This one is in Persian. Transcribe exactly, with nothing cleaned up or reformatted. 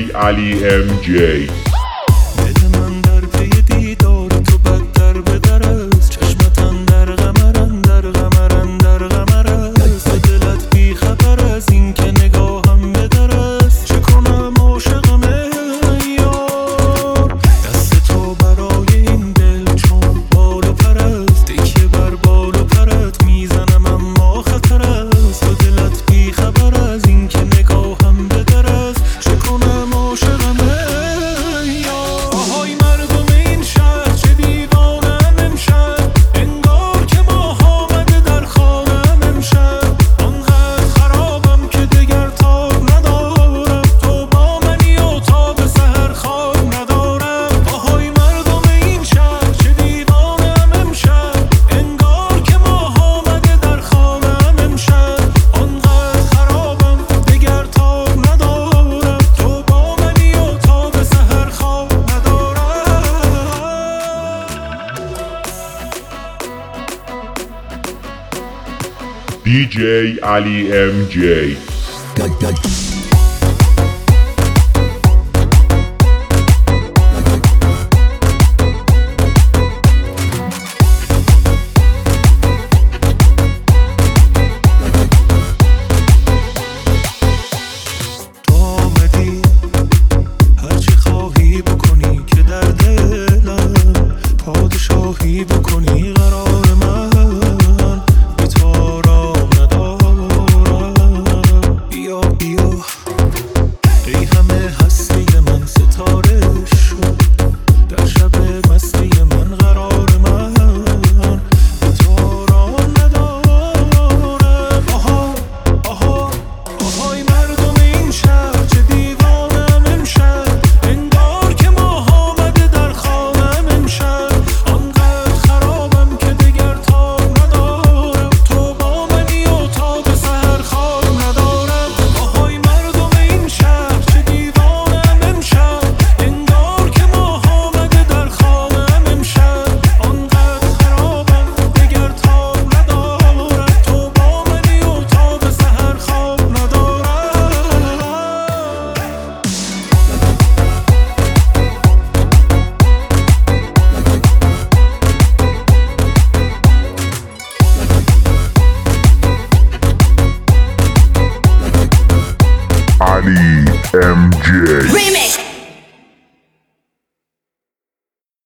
علی ام جی. دل من در پی دیدار تو بدتر به در است، چشمت اندر قمر اندر قمر اندر قمر است. دلت بی خبر از این که نگاهم به در است، چه کنم عاشقم ای یار. دست تو برای این دل چون بال و پر است، تکیه بر بال و پرت میزنم اما خطر است. و دلت بی خبر از این که نگاهم به در است، چه کنم عاشقم ای یار. آهای مردم این شهر چه دیوانم امشب، انگار که ماه آمده در خانم امشب. آنقدر خرابم که دگر تاب ندارم، تو با منی و تا به سحر خواب ندارم. آهای مردم این شهر چه دیوانم امشب، انگار که ماه آمده در خانم امشب. آنقدر خرابم دگر تاب ندارم، تو با منی و تا به سحر خواب ندارم. دی جی علی ام جی.